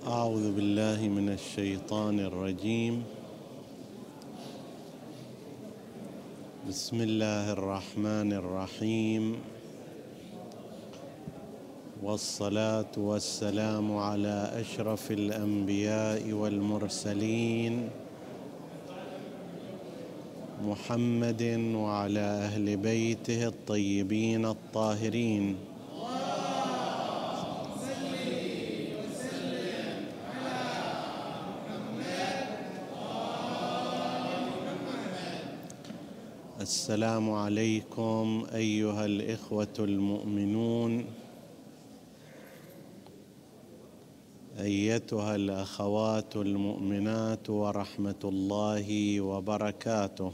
أعوذ بالله من الشيطان الرجيم. بسم الله الرحمن الرحيم، والصلاة والسلام على أشرف الأنبياء والمرسلين محمد وعلى أهل بيته الطيبين الطاهرين. السلام عليكم أيها الإخوة المؤمنون، أيتها الأخوات المؤمنات، ورحمة الله وبركاته.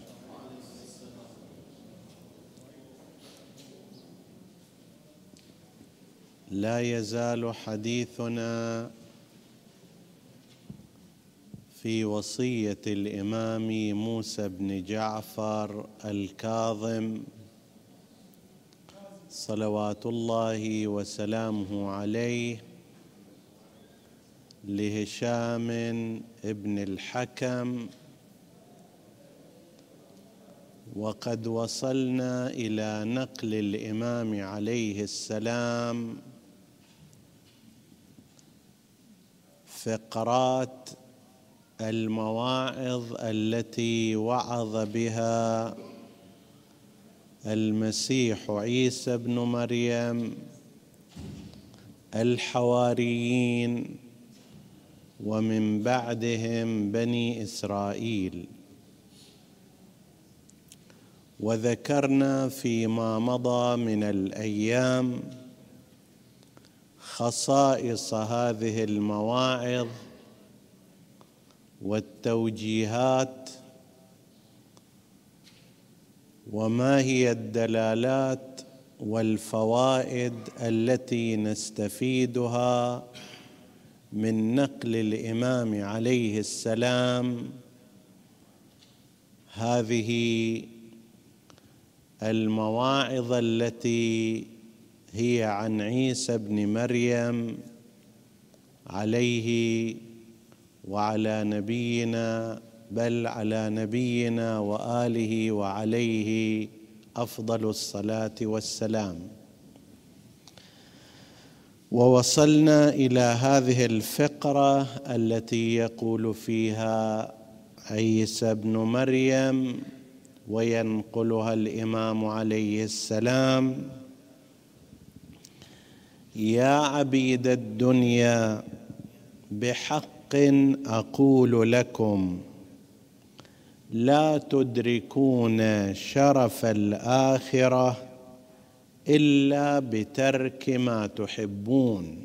لا يزال حديثنا في وصية الإمام موسى بن جعفر الكاظم صلوات الله وسلامه عليه لهشام ابن الحكم، وقد وصلنا إلى نقل الإمام عليه السلام فقرات المواعظ التي وعظ بها المسيح عيسى بن مريم الحواريين، ومن بعدهم بني إسرائيل. وذكرنا فيما مضى من الأيام خصائص هذه المواعظ والتوجيهات، وما هي الدلالات والفوائد التي نستفيدها من نقل الإمام عليه السلام هذه المواعظ التي هي عن عيسى بن مريم عليه وعلى نبينا، بل على نبينا وآله وعليه أفضل الصلاة والسلام. ووصلنا إلى هذه الفقرة التي يقول فيها عيسى بن مريم وينقلها الإمام عليه السلام: يا عبيد الدنيا، بحق أقول لكم لا تدركون شرف الآخرة إلا بترك ما تحبون،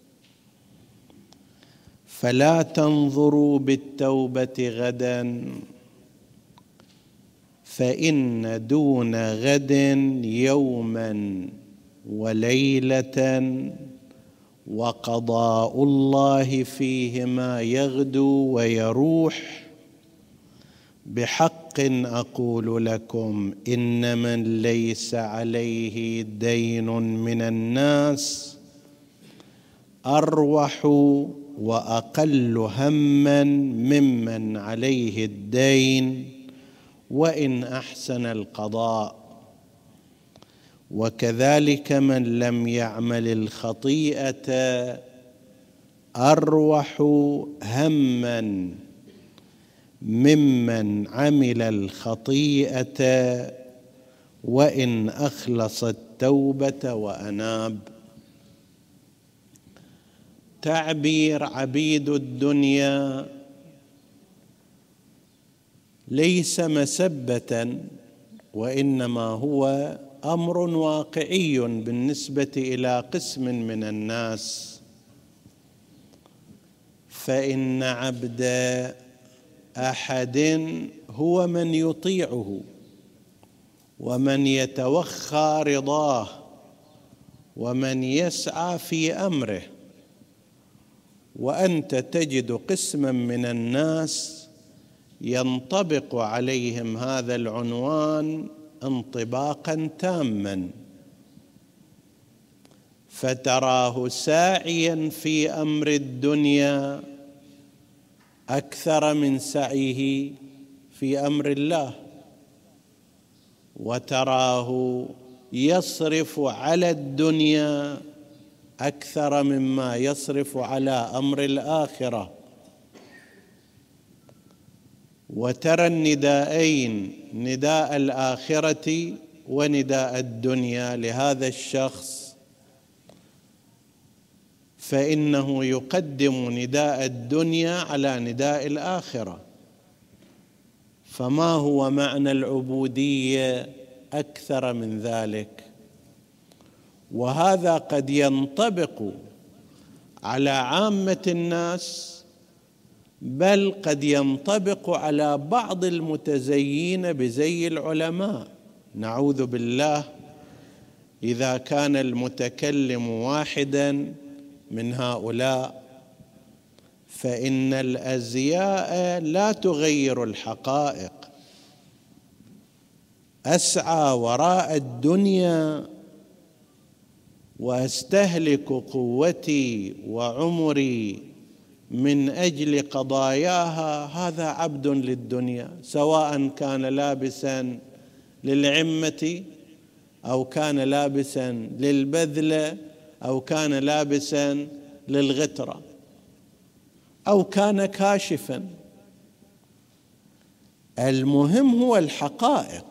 فلا تنظروا بالتوبة غدا، فإن دون غد يوما وليلة، وقضاء الله فيهما يغدو ويروح. بحق أقول لكم إن من ليس عليه دين من الناس أروح وأقل هما ممن عليه الدين وإن أحسن القضاء. وكذلك من لم يعمل الخطيئة أروح هما ممن عمل الخطيئة وإن أخلص التوبة وأناب. تعبير عبيد الدنيا ليس مسبة، وإنما هو أمر واقعي بالنسبة إلى قسم من الناس. فإن عبد أحد هو من يطيعه ومن يتوخى رضاه ومن يسعى في أمره، وأنت تجد قسما من الناس ينطبق عليهم هذا العنوان انطباقا تاما، فتراه ساعيا في أمر الدنيا أكثر من سعيه في أمر الله، وتراه يصرف على الدنيا أكثر مما يصرف على أمر الآخرة. وترى النداءين، نداء الآخرة ونداء الدنيا لهذا الشخص، فإنه يقدم نداء الدنيا على نداء الآخرة. فما هو معنى العبودية أكثر من ذلك؟ وهذا قد ينطبق على عامة الناس، بل قد ينطبق على بعض المتزيين بزي العلماء. نعوذ بالله إذا كان المتكلم واحدا من هؤلاء، فإن الأزياء لا تغير الحقائق. أسعى وراء الدنيا وأستهلك قوتي وعمري من أجل قضاياها، هذا عبد للدنيا، سواء كان لابسا للعمة أو كان لابسا للبذلة أو كان لابسا للغترة أو كان كاشفا. المهم هو الحقائق.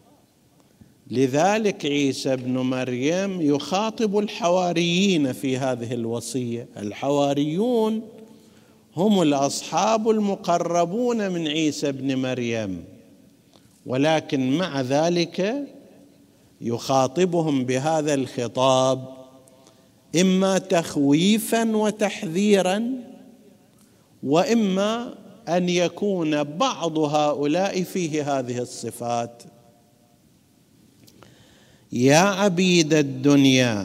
لذلك عيسى ابن مريم يخاطب الحواريين في هذه الوصية. الحواريون هم الأصحاب المقربون من عيسى ابن مريم، ولكن مع ذلك يخاطبهم بهذا الخطاب إما تخويفا وتحذيرا، وإما أن يكون بعض هؤلاء فيه هذه الصفات. يا عبيد الدنيا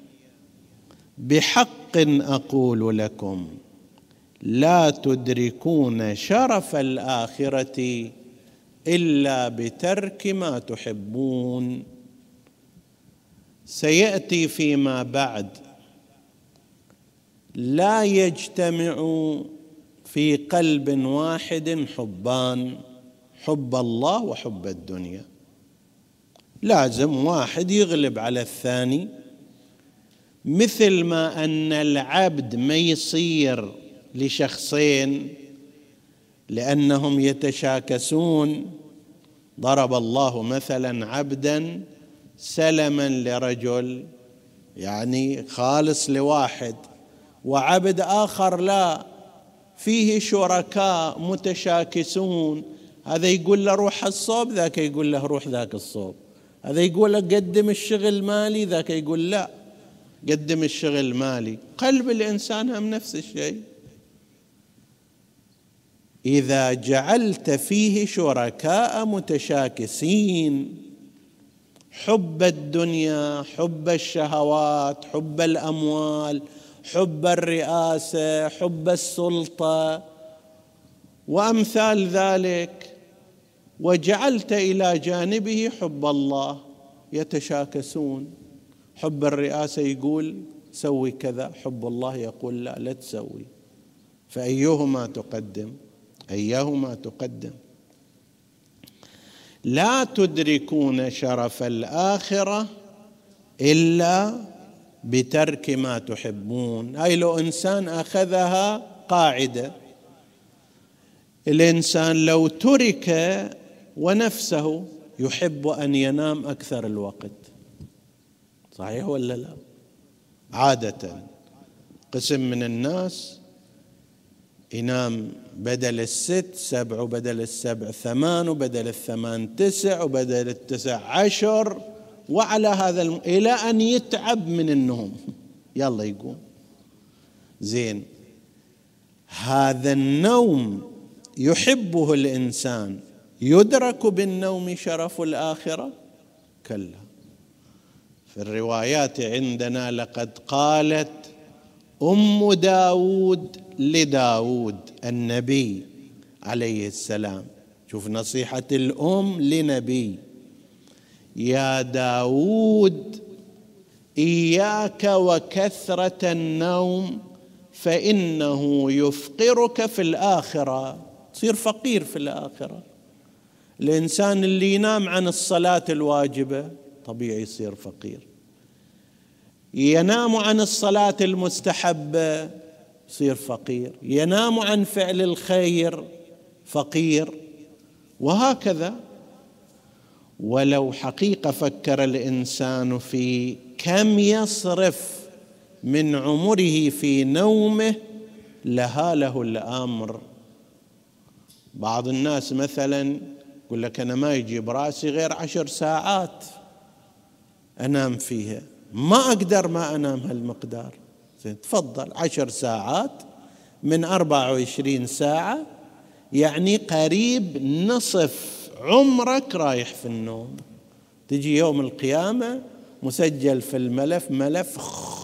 بحق أقول لكم لا تدركون شرف الآخرة إلا بترك ما تحبون. سيأتي فيما بعد لا يجتمع في قلب واحد حبان، حب الله وحب الدنيا. لازم واحد يغلب على الثاني، مثل ما أن العبد ما يصير لشخصين لأنهم يتشاكسون. ضرب الله مثلا عبدا سلما لرجل، يعني خالص لواحد، وعبد آخر لا، فيه شركاء متشاكسون، هذا يقول له روح الصوب، ذاك يقول له روح ذاك الصوب، هذا يقول له قدم الشغل مالي، ذاك يقول لا قدم الشغل مالي. قلب الإنسان هم نفس الشيء. إذا جعلت فيه شركاء متشاكسين، حب الدنيا، حب الشهوات، حب الأموال، حب الرئاسة، حب السلطة وأمثال ذلك، وجعلت إلى جانبه حب الله، يتشاكسون. حب الرئاسة يقول سوي كذا، حب الله يقول لا، لا تسوي. فأيهما تقدم؟ أيهما تقدم؟ لا تدركون شرف الآخرة إلا بترك ما تحبون. هاي لو إنسان أخذها قاعدة، الإنسان لو ترك ونفسه يحب أن ينام أكثر الوقت، صحيح ولا لا؟ عادة قسم من الناس ينام بدل 6 7، وبدل 7 8، وبدل 8 9، وبدل 9 10، وعلى هذا إلى أن يتعب من النوم يلا يقوم. زين، هذا النوم يحبه الإنسان، يدرك بالنوم شرف الآخرة؟ كلا. في الروايات عندنا لقد قالت أم داود لداود النبي عليه السلام، شوف نصيحة الأم لنبي: يا داود إياك وكثرة النوم فإنه يفقرك في الآخرة، تصير فقير في الآخرة. الإنسان اللي ينام عن الصلاة الواجبة طبيعي يصير فقير، ينام عن الصلاة المستحبة يصير فقير، ينام عن فعل الخير فقير، وهكذا. ولو حقيقة فكر الإنسان في كم يصرف من عمره في نومه لهاله الأمر. بعض الناس مثلا يقول لك أنا ما يجي براسي غير 10 ساعات أنام فيها، ما أقدر ما أنام هالمقدار. تفضل 10 ساعات من 24 ساعة، يعني قريب نصف عمرك رايح في النوم. تجي يوم القيامة مسجل في الملف ملف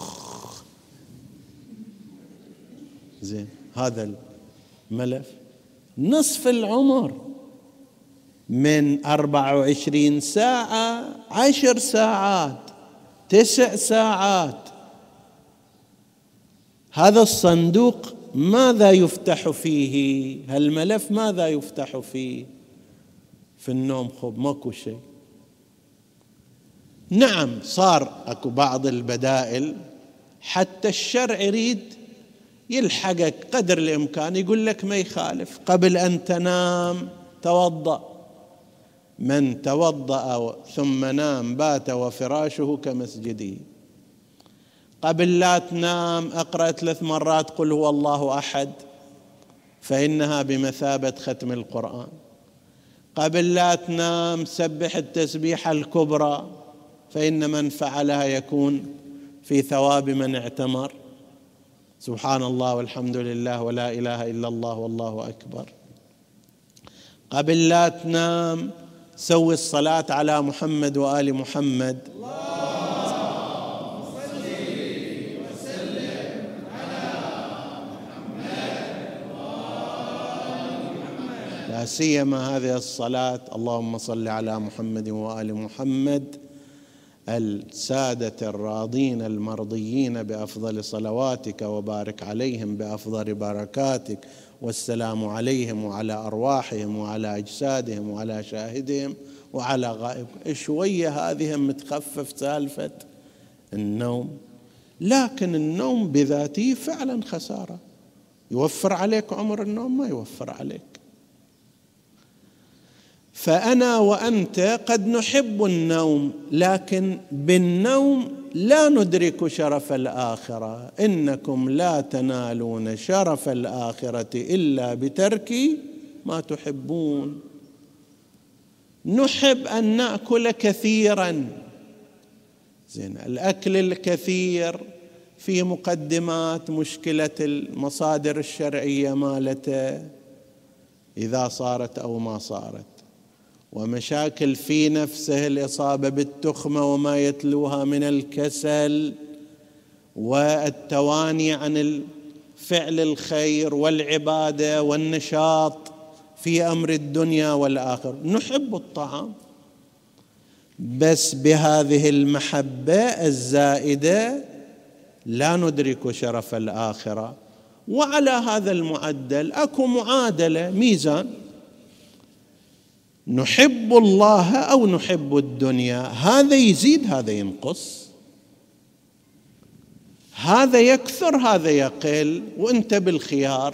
زين، هذا الملف نصف العمر من 24 ساعة 10 ساعات 9 ساعات. هذا الصندوق ماذا يفتح فيه؟ هالملف ماذا يفتح فيه؟ في النوم خب ماكو شيء. نعم صار اكو بعض البدائل، حتى الشرع يريد يلحقك قدر الإمكان، يقول لك ما يخالف قبل أن تنام توضأ، من توضأ ثم نام بات وفراشه كمسجده. قبل لا تنام أقرأ 3 مرات قل هو الله أحد فإنها بمثابة ختم القرآن. قبل لا تنام سبح التسبيحة الكبرى فإن من فعلها يكون في ثواب من اعتمر، سبحان الله والحمد لله ولا إله إلا الله والله أكبر. قبل لا تنام سوي الصلاة على محمد وآل محمد، اللهم صل وسلم على محمد وآل محمد. لا سيما هذه الصلاة اللهم صل على محمد وآل محمد، السادة الراضين المرضيين بأفضل صلواتك وبارك عليهم بأفضل بركاتك، والسلام عليهم وعلى أرواحهم وعلى أجسادهم وعلى شاهدهم وعلى غائب. شوية هذه متخفف سالفة النوم، لكن النوم بذاته فعلا خسارة. يوفر عليك عمر النوم؟ ما يوفر عليك. فأنا وأنت قد نحب النوم، لكن بالنوم لا ندرك شرف الآخرة. إنكم لا تنالون شرف الآخرة إلا بترك ما تحبون. نحب أن نأكل كثيرا، زين، الأكل الكثير في مقدمات مشكلة المصادر الشرعية مالته إذا صارت أو ما صارت، ومشاكل في نفسه الإصابة بالتخمة وما يتلوها من الكسل والتواني عن فعل الخير والعبادة والنشاط في أمر الدنيا والآخرة. نحب الطعام، بس بهذه المحبة الزائدة لا ندرك شرف الآخرة. وعلى هذا المعدل أكو معادلة، ميزان، نحب الله أو نحب الدنيا، هذا يزيد هذا ينقص، هذا يكثر هذا يقل، وأنت بالخيار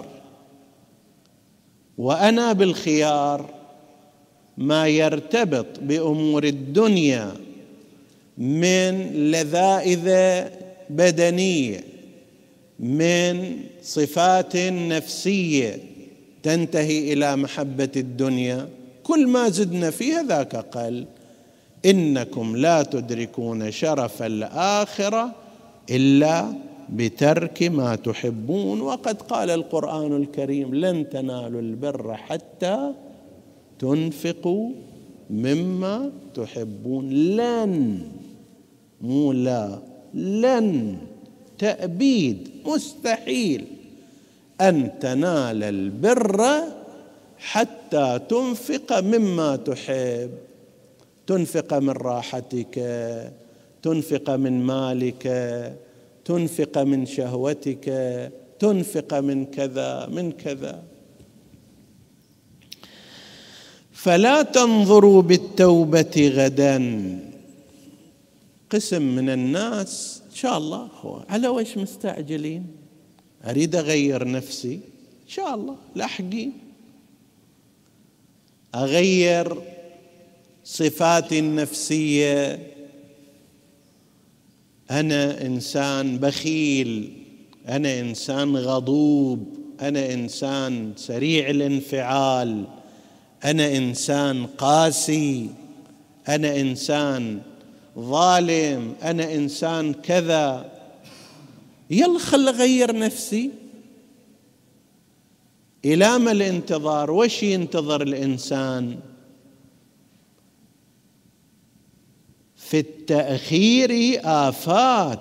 وأنا بالخيار. ما يرتبط بأمور الدنيا من لذائذ بدنية، من صفات نفسية تنتهي إلى محبة الدنيا، كل ما زدنا فيها ذاك قل. إنكم لا تدركون شرف الآخرة إلا بترك ما تحبون. وقد قال القرآن الكريم لن تنالوا البر حتى تنفقوا مما تحبون. لن، مو لا، لن، تأبيد، مستحيل أن تنال البر حتى تنفق مما تحب. تنفق من راحتك، تنفق من مالك، تنفق من شهوتك، تنفق من كذا من كذا. فلا تنظروا بالتوبة غدا. قسم من الناس إن شاء الله هو على وش مستعجلين، أريد أغير نفسي إن شاء الله لاحقين، أغير صفاتي النفسية، أنا إنسان بخيل، أنا إنسان غضوب، أنا إنسان سريع الانفعال، أنا إنسان قاسي، أنا إنسان ظالم، أنا إنسان كذا، يلا خل أغير نفسي. إلى ما الانتظار؟ وش ينتظر الإنسان؟ في التأخير آفات.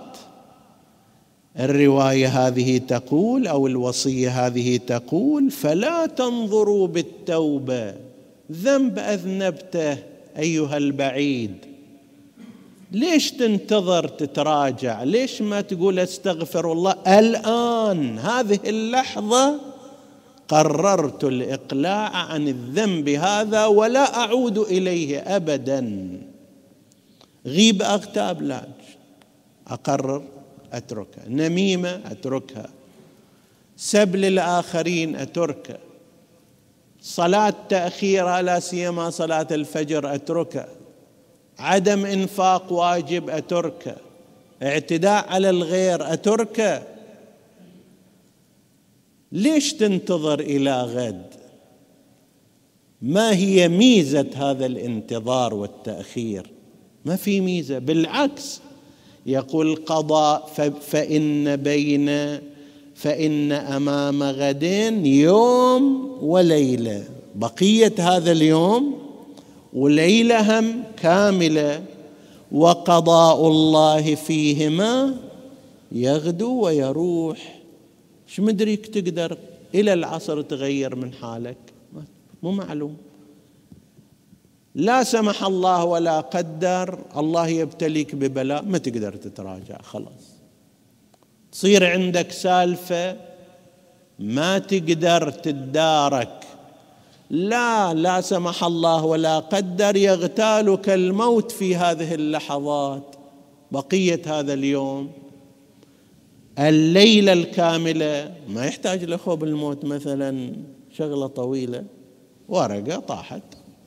الرواية هذه تقول أو الوصية هذه تقول: فلا تنظروا بالتوبة. ذنب أذنبته أيها البعيد، ليش تنتظر تتراجع؟ ليش ما تقول استغفر الله الآن هذه اللحظة قررت الإقلاع عن الذنب هذا ولا أعود إليه أبدا. غيب أغتاب لا، أقرر أتركها. نميمة أتركها، سب للآخرين أتركها، صلاة تأخيرها لا سيما صلاة الفجر أتركها، عدم إنفاق واجب أتركه، اعتداء على الغير أتركه. ليش تنتظر إلى غد؟ ما هي ميزة هذا الانتظار والتأخير؟ ما في ميزة، بالعكس يقول قضاء فإن أمام غد يوم وليلة، بقية هذا اليوم وليلة هم كاملة، وقضاء الله فيهما يغدو ويروح. شو مدريك تقدر إلى العصر تغير من حالك؟ مو معلوم. لا سمح الله ولا قدر الله يبتليك ببلاء، ما تقدر تتراجع، خلاص تصير عندك سالفة ما تقدر تدارك. لا سمح الله ولا قدر يغتالك الموت في هذه اللحظات، بقية هذا اليوم الليلة الكاملة ما يحتاج لخوف الموت، مثلا شغلة طويلة ورقة طاحت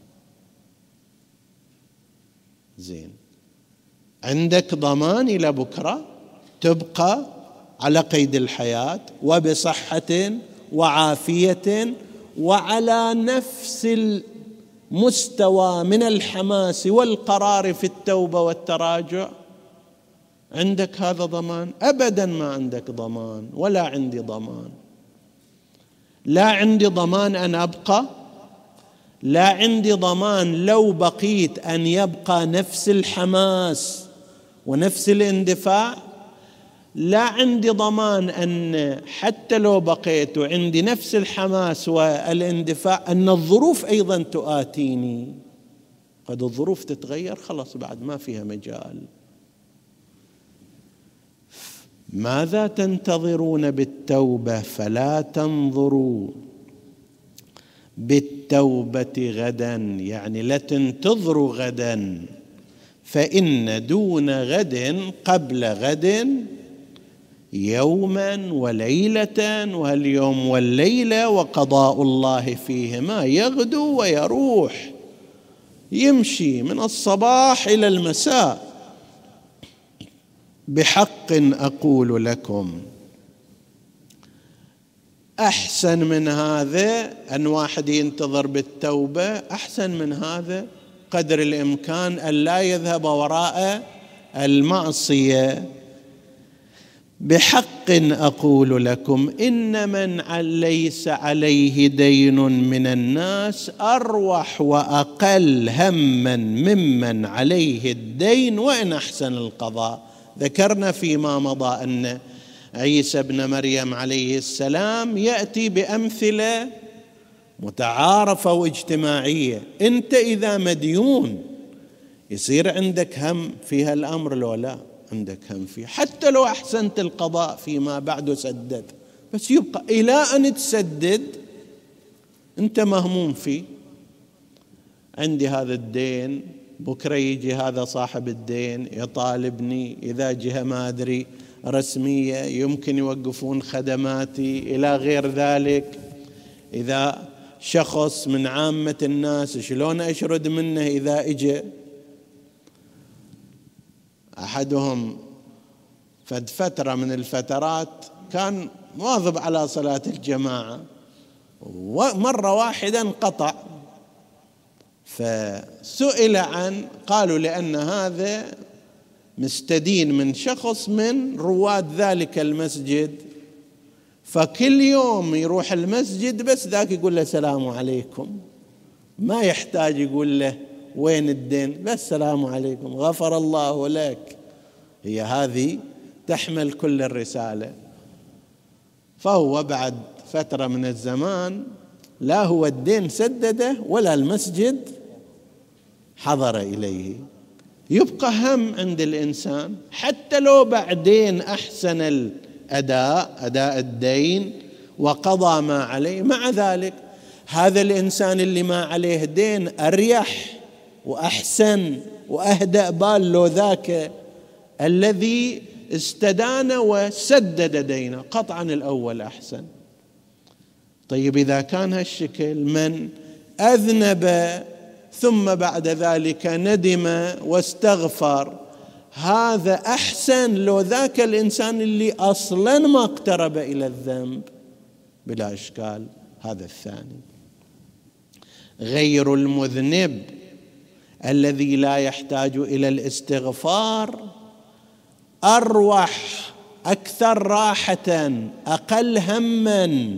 زين، عندك ضمان إلى بكرة تبقى على قيد الحياة وبصحة وعافية وعلى نفس المستوى من الحماس والقرار في التوبة والتراجع. عندك هذا ضمان؟ أبدا ما عندك ضمان، ولا عندي ضمان. لا عندي ضمان أن أبقى، لا عندي ضمان لو بقيت أن يبقى نفس الحماس ونفس الاندفاع، لا عندي ضمان أن حتى لو بقيت وعندي نفس الحماس والاندفاع أن الظروف أيضا تؤاتيني. قد الظروف تتغير، خلاص بعد ما فيها مجال. ماذا تنتظرون بالتوبة؟ فلا تنظروا بالتوبة غدا، يعني لا تنتظروا غدا، فإن دون غد قبل غد يوما وليلة، واليوم والليلة وقضاء الله فيهما يغدو ويروح، يمشي من الصباح إلى المساء. بحق أقول لكم، أحسن من هذا أن واحد ينتظر بالتوبة، أحسن من هذا قدر الإمكان أن لا يذهب وراء المعصية. بحق أقول لكم إن من ليس عليه دين من الناس أروح وأقل هماً ممن عليه الدين وإن أحسن القضاء. ذكرنا فيما مضى أن عيسى ابن مريم عليه السلام يأتي بأمثلة متعارفة واجتماعية. أنت إذا مديون يصير عندك هم في هالأمر لو لا عندك هم فيه، حتى لو أحسنت القضاء فيما بعد وسدد، بس يبقى إلى أن تسدد أنت مهموم فيه. عندي هذا الدين، بكرة يجي هذا صاحب الدين يطالبني، إذا جهة ما أدري رسمية يمكن يوقفون خدماتي إلى غير ذلك، إذا شخص من عامة الناس شلون أشرد منه إذا إجا أحدهم. فد فترة من الفترات كان مواظب على صلاة الجماعة، ومرة واحدة انقطع، فسئل عن، قالوا لأن هذا مستدين من شخص من رواد ذلك المسجد، فكل يوم يروح المسجد بس ذاك يقول له السلام عليكم، ما يحتاج يقول له وين الدين، بس السلام عليكم غفر الله لك. هي هذه تحمل كل الرسالة. فهو بعد فترة من الزمان لا هو الدين سدده ولا المسجد حضر إليه. يبقى هم عند الإنسان حتى لو بعدين أحسن أداء الدين وقضى ما عليه، مع ذلك هذا الإنسان اللي ما عليه دين أريح وأحسن وأهدأ بال له ذاك الذي استدان وسدد دينه، قطعا الأول أحسن. طيب إذا كان هالشكل، من أذنب ثم بعد ذلك ندم واستغفر، هذا أحسن لو ذاك الإنسان اللي أصلا ما اقترب إلى الذنب، بلا إشكال هذا الثاني. غير المذنب الذي لا يحتاج إلى الاستغفار أروح، أكثر راحة، أقل هماً،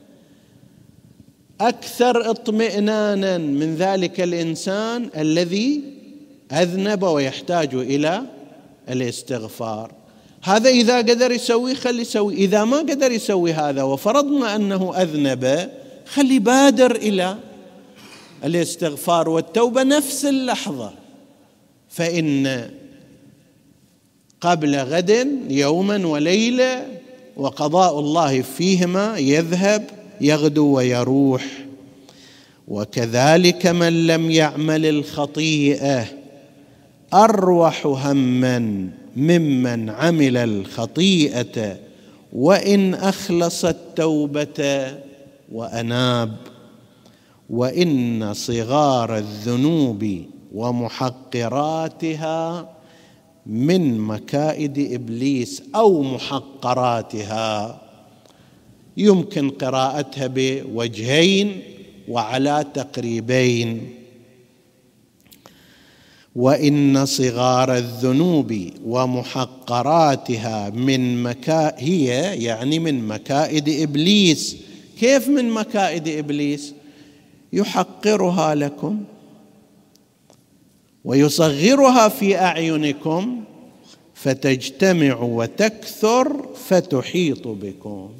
أكثر اطمئنانا من ذلك الإنسان الذي أذنب ويحتاج إلى الاستغفار. هذا إذا قدر يسوي خلي يسوي، إذا ما قدر يسوي هذا وفرضنا أنه أذنب، خلي بادر إلى الاستغفار والتوبة نفس اللحظة، فإن قبل غد يوما وليلة وقضاء الله فيهما يذهب يغدو ويروح. وكذلك من لم يعمل الخطيئة أروح هما ممن عمل الخطيئة وإن أخلص التوبة وأناب. وإن صغار الذنوب ومحقراتها من مكائد إبليس، أو محقراتها يمكن قراءتها بوجهين وعلى تقريبين. وإن صغار الذنوب ومحقراتها هي يعني من مكائد إبليس. كيف من مكائد إبليس؟ يحقرها لكم ويصغرها في أعينكم فتجتمع وتكثر فتحيط بكم.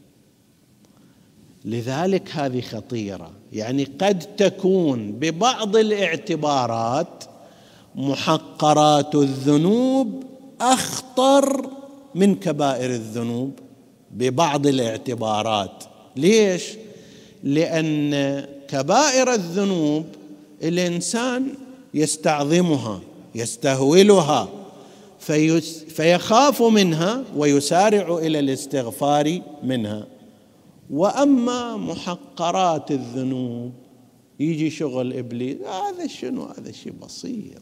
لذلك هذه خطيرة، يعني قد تكون ببعض الاعتبارات محقرات الذنوب أخطر من كبائر الذنوب ببعض الاعتبارات. ليش؟ لأن كبائر الذنوب الإنسان يستعظمها يستهولها فيخاف منها ويسارع إلى الاستغفار منها. وأما محقرات الذنوب يجي شغل إبليس، هذا شنو؟ هذا شيء بسيط.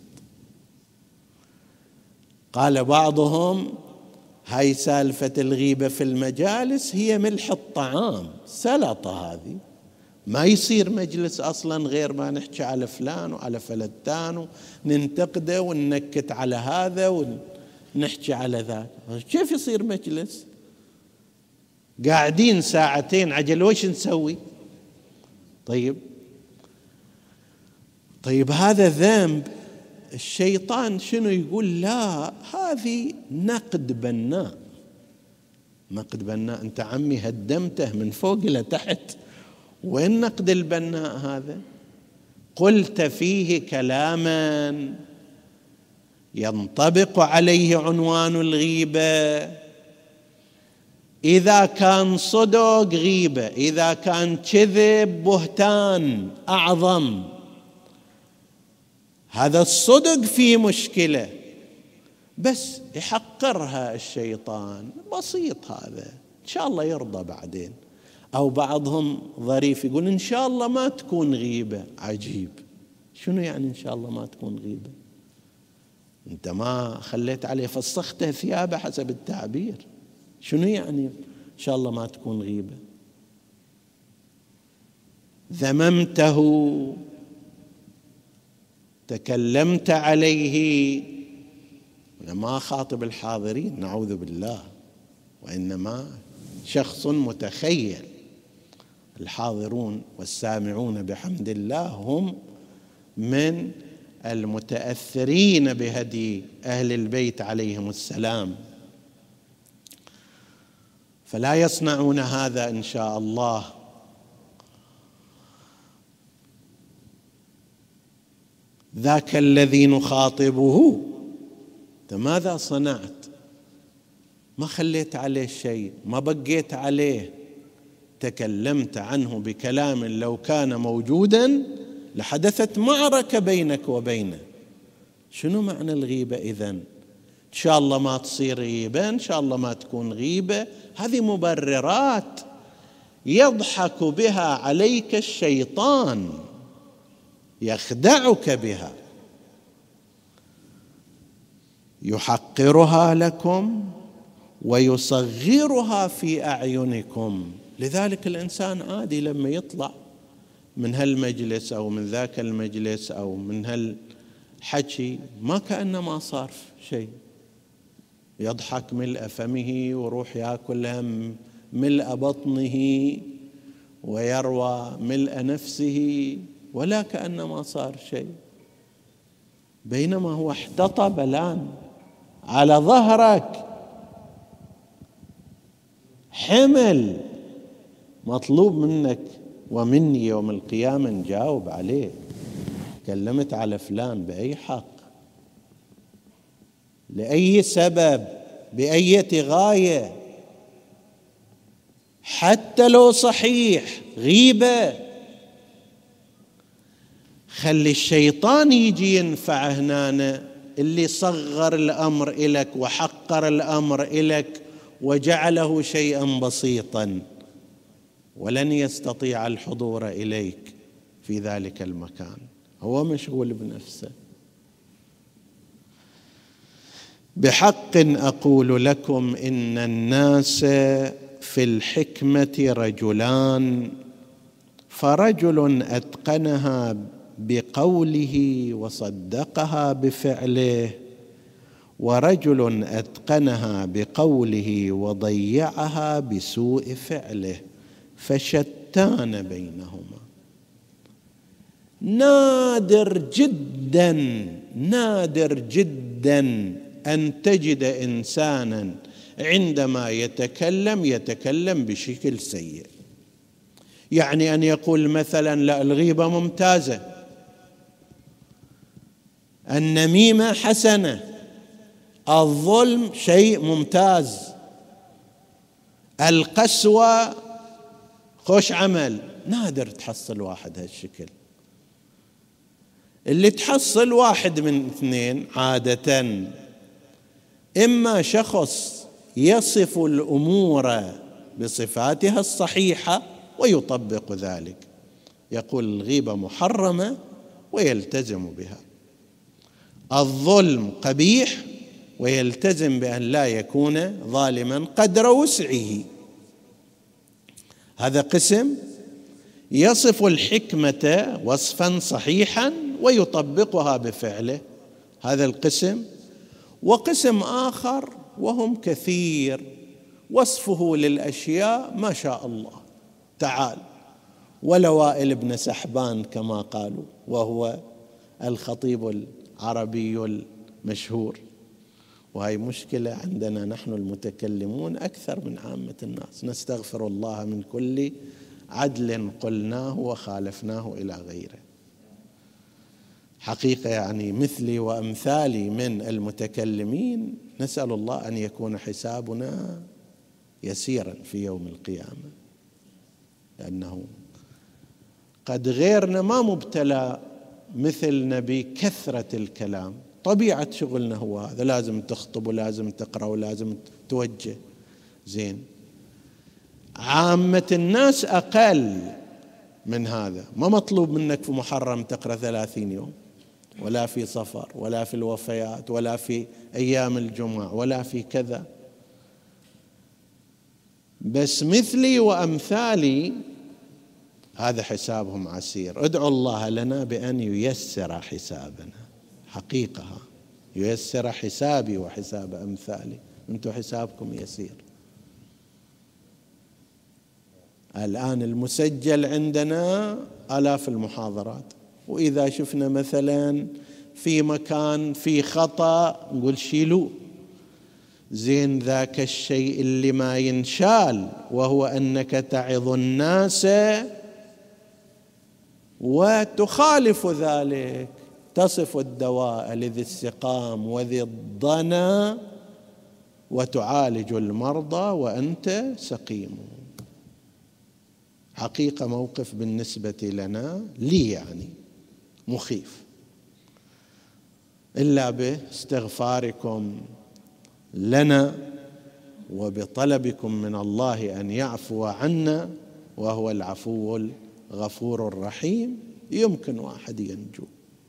قال بعضهم هاي سالفة الغيبة في المجالس هي ملح الطعام، سلطة هذه، ما يصير مجلس أصلا غير ما نحكي على فلان وعلى فلتان وننتقده وننكت على هذا ونحكي على ذاك. كيف يصير مجلس؟ قاعدين ساعتين عجل وش نسوي؟ طيب هذا ذنب. الشيطان شنو يقول؟ لا، هذه نقد بناء. نقد بناء، أنت عمي هدمته من فوق إلى تحت، وين نقد البناء هذا؟ قلت فيه كلاما ينطبق عليه عنوان الغيبة. إذا كان صدق غيبة، إذا كان كذب بهتان أعظم. هذا الصدق فيه مشكلة، بس يحقرها الشيطان، بسيط هذا، إن شاء الله يرضى بعدين. أو بعضهم ظريف يقول إن شاء الله ما تكون غيبة. عجيب، شنو يعني إن شاء الله ما تكون غيبة؟ أنت ما خليت عليه فسخته ثيابه حسب التعبير. شنو يعني إن شاء الله ما تكون غيبة؟ ذممته، تكلمت عليه. أنا ما خاطب الحاضرين نعوذ بالله، وإنما شخص متخيل. الحاضرون والسامعون بحمد الله هم من المتأثرين بهدي أهل البيت عليهم السلام، فلا يصنعون هذا إن شاء الله. ذاك الذي نخاطبه، ماذا صنعت؟ ما خليت عليه شيء، ما بقيت عليه، تكلمت عنه بكلام لو كان موجودا لحدثت معركة بينك وبينه. شنو معنى الغيبة إذن؟ إن شاء الله ما تصير غيبة، إن شاء الله ما تكون غيبة. هذه مبررات يضحك بها عليك الشيطان، يخدعك بها، يحقرها لكم ويصغرها في أعينكم. لذلك الإنسان عادي لما يطلع من هالمجلس أو من ذاك المجلس أو من هالحكي ما كأنما صار شيء، يضحك ملء فمه ويروح يأكلها ملء بطنه ويروى ملء نفسه ولا كأنما صار شيء، بينما هو احتطب الآن على ظهرك، حمل مطلوب منك ومني يوم القيامة نجاوب عليه. تكلمت على فلان بأي حق، لأي سبب، بأية غاية، حتى لو صحيح غيبة. خلي الشيطان يجي ينفع هنا، اللي صغر الأمر إليك وحقر الأمر إليك وجعله شيئا بسيطا، ولن يستطيع الحضور إليك في ذلك المكان، هو مشغول بنفسه. بحق أقول لكم إن الناس في الحكمة رجلان، فرجل أتقنها بقوله وصدقها بفعله، ورجل أتقنها بقوله وضيعها بسوء فعله، فشتان بينهما. نادر جدا نادر جدا أن تجد إنسانا عندما يتكلم بشكل سيء، يعني أن يقول مثلا لا الغيبة ممتازة، النميمة حسنة، الظلم شيء ممتاز، القسوة خوش عمل. نادر تحصل واحد هالشكل. اللي تحصل واحد من اثنين عادة، إما شخص يصف الأمور بصفاتها الصحيحة ويطبق ذلك، يقول الغيبة محرمة ويلتزم بها، الظلم قبيح ويلتزم بأن لا يكون ظالما قدر وسعه. هذا قسم يصف الحكمة وصفا صحيحا ويطبقها بفعله، هذا القسم. وقسم آخر وهم كثير، وصفه للأشياء ما شاء الله تعال، ولوائل ابن سحبان كما قالوا، وهو الخطيب العربي المشهور. وهي مشكلة عندنا نحن المتكلمون أكثر من عامة الناس، نستغفر الله من كل عدل قلناه وخالفناه إلى غيره. حقيقة يعني مثلي وأمثالي من المتكلمين نسأل الله أن يكون حسابنا يسيرا في يوم القيامة، لأنه قد غيرنا ما مبتلى مثلنا بكثرة الكلام، طبيعة شغلنا هو هذا، لازم تخطب ولازم تقرأ ولازم توجه. زين، عامة الناس أقل من هذا، ما مطلوب منك في محرم تقرأ 30 يوم، ولا في صفر، ولا في الوفيات، ولا في أيام الجمعة، ولا في كذا. بس مثلي وأمثالي هذا حسابهم عسير. ادعوا الله لنا بأن ييسر حسابنا، حقيقة ييسر حسابي وحساب أمثالي. أنتم حسابكم يسير. الآن المسجل عندنا آلاف المحاضرات، وإذا شفنا مثلا في مكان في خطأ نقول شيلوه. زين، ذاك الشيء اللي ما ينشال، وهو أنك تعظ الناس وتخالف ذلك، تصف الدواء لذي السقام وذي الضنا وتعالج المرضى وأنت سقيم. حقيقة موقف بالنسبة لنا لي يعني مخيف، إلا باستغفاركم لنا وبطلبكم من الله أن يعفو عنا، وهو العفو الغفور الرحيم، يمكن واحد ينجو.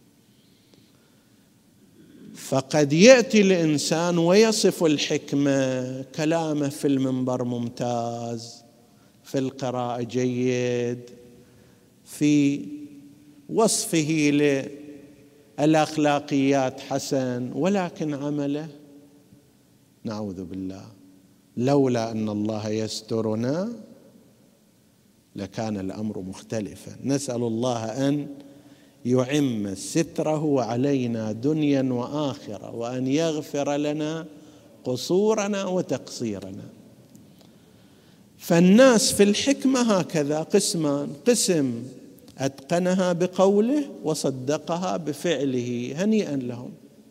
فقد يأتي الإنسان ويصف الحكمة، كلامه في المنبر ممتاز، في القراءة جيد، في وصفه للأخلاقيات حسن، ولكن عمله نعوذ بالله لولا أن الله يسترنا لكان الأمر مختلفا. نسأل الله أن يعم ستره علينا دنيا وآخرة، وأن يغفر لنا قصورنا وتقصيرنا. فالناس في الحكمة هكذا قسمان: قسم أتقنها بقوله وصدقها بفعله، هنيئا لهم.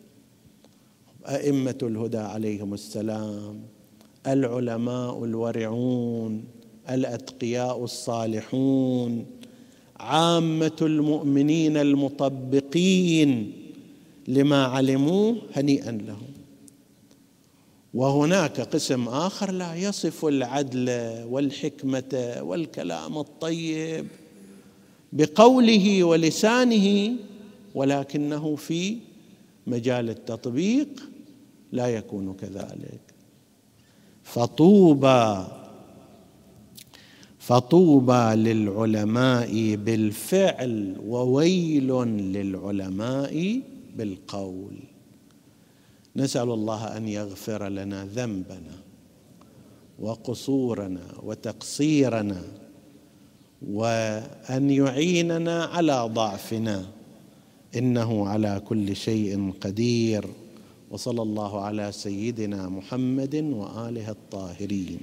أئمة الهدى عليهم السلام، العلماء الورعون، الأتقياء الصالحون، عامة المؤمنين المطبقين لما علموه، هنيئا لهم. وهناك قسم آخر لا يصف العدل والحكمة والكلام الطيب بقوله ولسانه، ولكنه في مجال التطبيق لا يكون كذلك. فطوبى للعلماء بالفعل وويل للعلماء بالقول. نسأل الله أن يغفر لنا ذنبنا وقصورنا وتقصيرنا، وأن يعيننا على ضعفنا، إنه على كل شيء قدير. وصلى الله على سيدنا محمد وآله الطاهرين.